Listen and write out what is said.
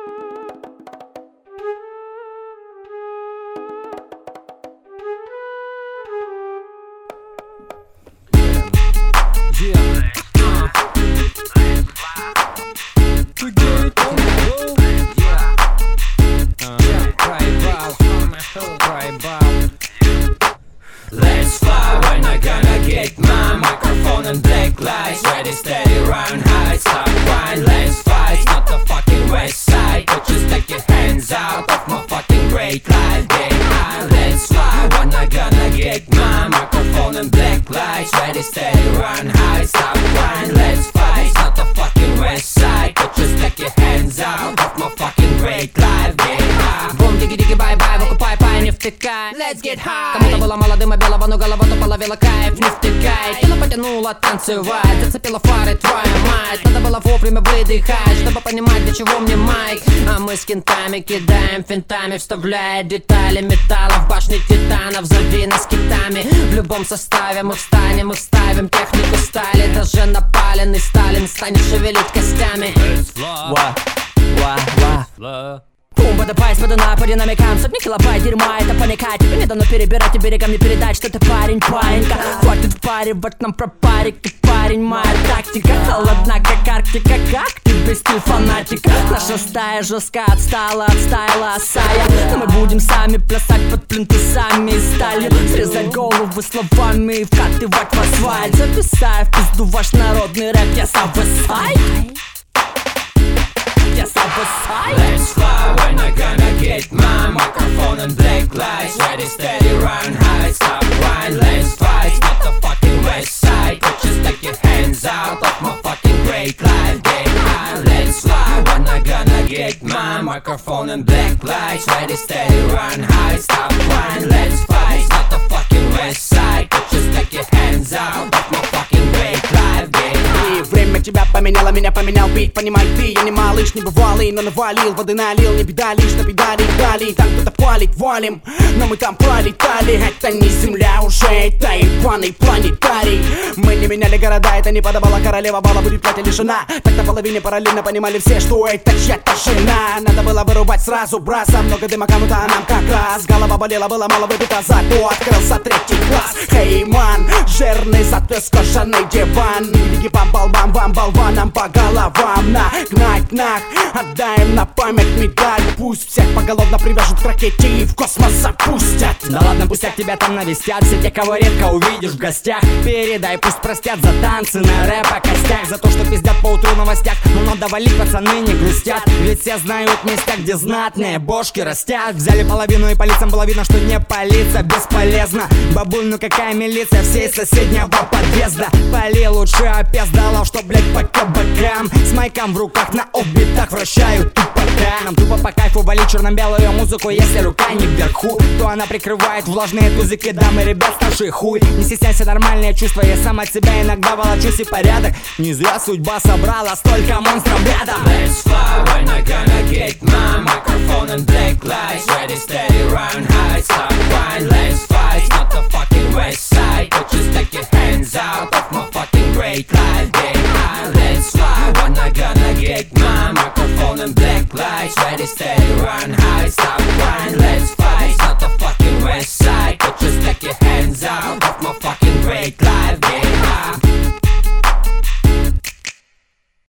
Let's fly, when I gonna get my microphone and black lights. Ready, steady, run high, stop, grind, let's fight. It's not the fucking west side, but just take your hands out of my fucking great life. Get high, let's fly, when I gonna get my microphone and black lights. Ready, steady, run high, stop, grind, let's fight. It's not the fucking west side, but just take your hands out of my fucking great life. Get high. Бум, диги-диги, бай-бай, выкупай, пай, не втыкай. Let's get high. Кому-то было молодым и белого, но голова то половила кайф, не втыкай. Тело потянуло танцевать, зацепила фары, твоя мать. Надо было вовремя выдыхать, чтобы понимать, для чего мне майк. А мы с кентами кидаем финтами, вставляя детали металла в башни титанов. Зови нас китами, в любом составе мы встанем и вставим технику стали. Даже напаленный Сталин станет шевелить костями. Пумба да пайс, подана по динамикам. Сотни килобайт дерьма, это паника. Тебе не дано перебирать и берегам не передать, что ты парень, паинька. Хватит впаривать нам про парики, парень. Моя тактика холодна, как Арктика. Как ты без стиль фанатика? Наша стая жестко отстала от стайла Асая. Но мы будем сами плясать под плинтусами и сталью. Срезать головы словами и вкатывать в асфальт. Записая в пизду ваш народный рэп. Я сам высай. Let's fly, when I gonna get my microphone and black lights. Ready, steady, run high, stop, grind, let's fight. It's not the fucking west side, but just take your hands out of my fucking great life. Get high, let's fly, when I gonna get my microphone and black lights. Ready, steady, run high, stop, grind, let's fight. It's not the fucking west side, but just take your hands out of my fucking great life. Get high. Время тебя поменяло, меня поменял бит. Понимай ты, я не малыш, не бывалый, но навалил, воды налил, не беда лишь на педали дали. Там кто-то палит, валим, но мы там пролетали. Это не земля уже, это ебаный планетарий. Мы не меняли города, это не подобала королева бала, будет платье лишена. Так на половине параллельно понимали все, что это чья-то жена. Надо было вырубать сразу браса, много дыма кому-то, а нам как раз. Голова болела, было мало выпито, зато открылся третий класс. Хей, ман, жирный, зато скошенный диван. Беги по балбам, вам болванам по головам. Нагнать, отдаем на память медаль. Пусть всех поголовно привяжут к ракете и в космос запустят. Да ладно, пустяк, тебя там навестят. Все те, кого редко увидишь в гостях. Передай, пусть простят за танцы на рэп о костях. За то, что пиздят по утру в новостях. Но надо валить, пацаны не грустят. Ведь все знают места, где знатные бошки растят. Взяли половину и по лицам было видно, что не палиться бесполезно. Бабуль, ну какая милиция, все из соседнего подъезда. Пали лучше опездалов, что, блять, по кабакам. С майком в руках на оббитах вращают тупока. Нам тупо по кайфу валить черно-белую музыку. Если рука не вверху, то она прикрывает влажные тузики дам и ребят старший хуй. Не стесняйся, нормальные чувства, я сам от себя иногда волочусь и порядок. Не зря судьба собрала столько монстров рядом. Let's fly, when I gonna get my microphone and black lights. Ready, steady, run high, stop, grind, let's fight. It's not the fucking west side, but just take your hands out of my fucking great life.